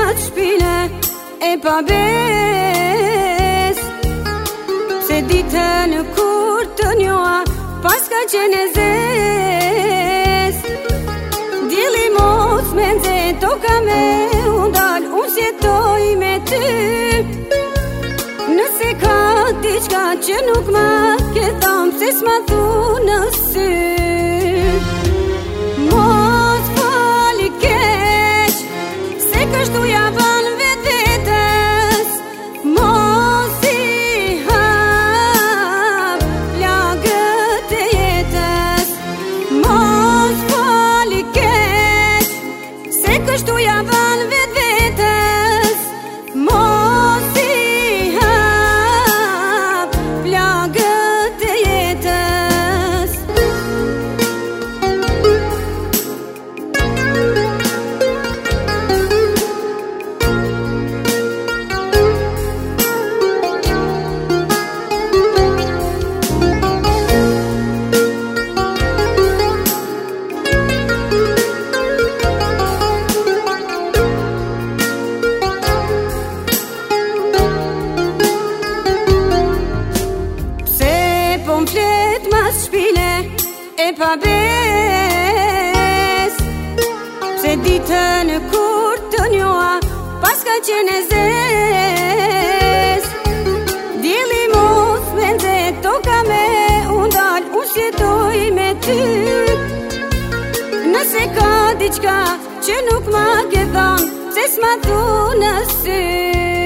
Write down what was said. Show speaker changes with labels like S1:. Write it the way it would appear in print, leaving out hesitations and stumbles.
S1: t'shpile e pa bes. Se ditën kur të njoha pas ka qenë zes. Djeli mos me nxe toka me undal, unë sjetoj me ty. Nëse ka diçka që nuk ma ke tham, se s'ma thu në sy. Mos fali keq, se kështu ja ban vetvetes. Mos i hap plagët e jetës. Mos fali keq, se kështu ja ban vetvetes. Mos i hap plagët e jetës. Flet mas shpile e pa bes. Pse ditën kur të njoha pas ka qenë zes. Djeli mos me nxe toka me undal, unë sjetoj me ty. Nëse ka diçka që nuk ma ke tham, se s'ma thu në sy.